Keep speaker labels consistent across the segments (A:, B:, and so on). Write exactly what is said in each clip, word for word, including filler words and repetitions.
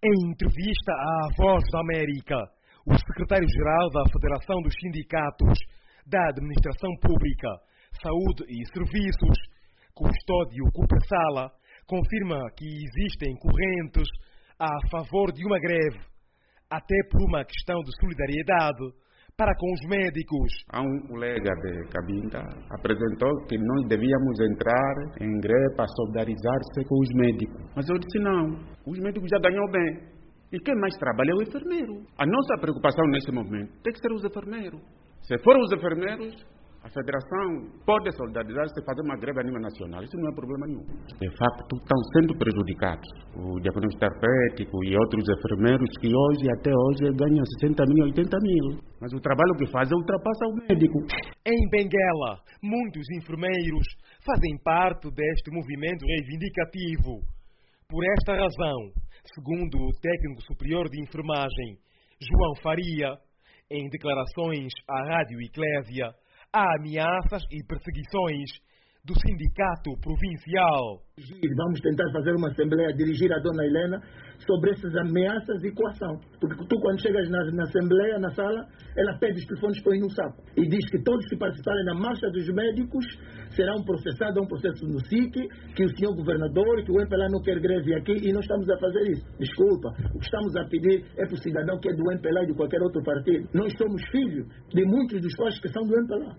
A: Em entrevista à Voz da América, o secretário-geral da Federação dos Sindicatos da Administração Pública, Saúde e Serviços, Custódio Cupessala, confirma que existem correntes a favor de uma greve, até por uma questão de solidariedade para com os médicos.
B: Há um colega de Cabinda apresentou que nós devíamos entrar em greve para solidarizar-se com os médicos. Mas eu disse não, os médicos já ganham bem. E quem mais trabalha é o enfermeiro. A nossa preocupação nesse momento tem que ser os enfermeiros. Se forem os enfermeiros, a federação pode solidarizar-se e fazer uma greve a nível nacional. Isso não é problema nenhum. De facto, estão sendo prejudicados. O diagnóstico terapêutico e outros enfermeiros que hoje, até hoje, ganham sessenta mil, oitenta mil. Mas o trabalho que fazem ultrapassa o médico.
A: Em Benguela, muitos enfermeiros fazem parte deste movimento reivindicativo. Por esta razão, segundo o técnico superior de enfermagem, João Faria, em declarações à Rádio Eclésia, há ameaças e perseguições do sindicato provincial.
C: Vamos tentar fazer uma assembleia, dirigir a dona Helena sobre essas ameaças e coação. Porque tu, quando chegas na, na assembleia, na sala, ela pede os telefones, põe no saco. E diz que todos que participarem na marcha dos médicos serão processados a um processo no S I C, que o senhor governador, que o M P L A não quer greve aqui, e nós estamos a fazer isso. Desculpa, o que estamos a pedir é para o cidadão que é do M P L A e de qualquer outro partido. Nós somos filhos de muitos dos quais que são do M P L A.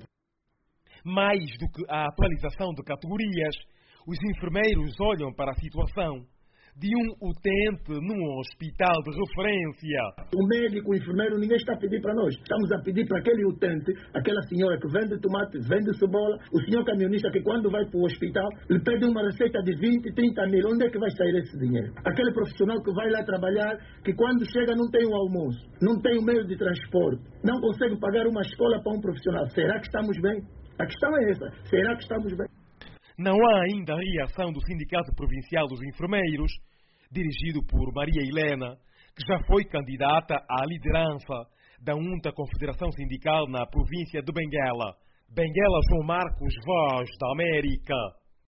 A: Mais do que a atualização de categorias, os enfermeiros olham para a situação de um utente num hospital de referência.
C: O médico, o enfermeiro, ninguém está a pedir para nós. Estamos a pedir para aquele utente, aquela senhora que vende tomate, vende cebola, o senhor caminhonista que quando vai para o hospital lhe pede uma receita de vinte, trinta mil. Onde é que vai sair esse dinheiro? Aquele profissional que vai lá trabalhar, que quando chega não tem o almoço, não tem o meio de transporte, não consegue pagar uma escola para um profissional. Será que estamos bem? A questão é essa. Será que estamos bem?
A: Não há ainda a reação do Sindicato Provincial dos Enfermeiros, dirigido por Maria Helena, que já foi candidata à liderança da UNTA Confederação Sindical na província de Benguela. Benguela, João Marcos, Voz da América.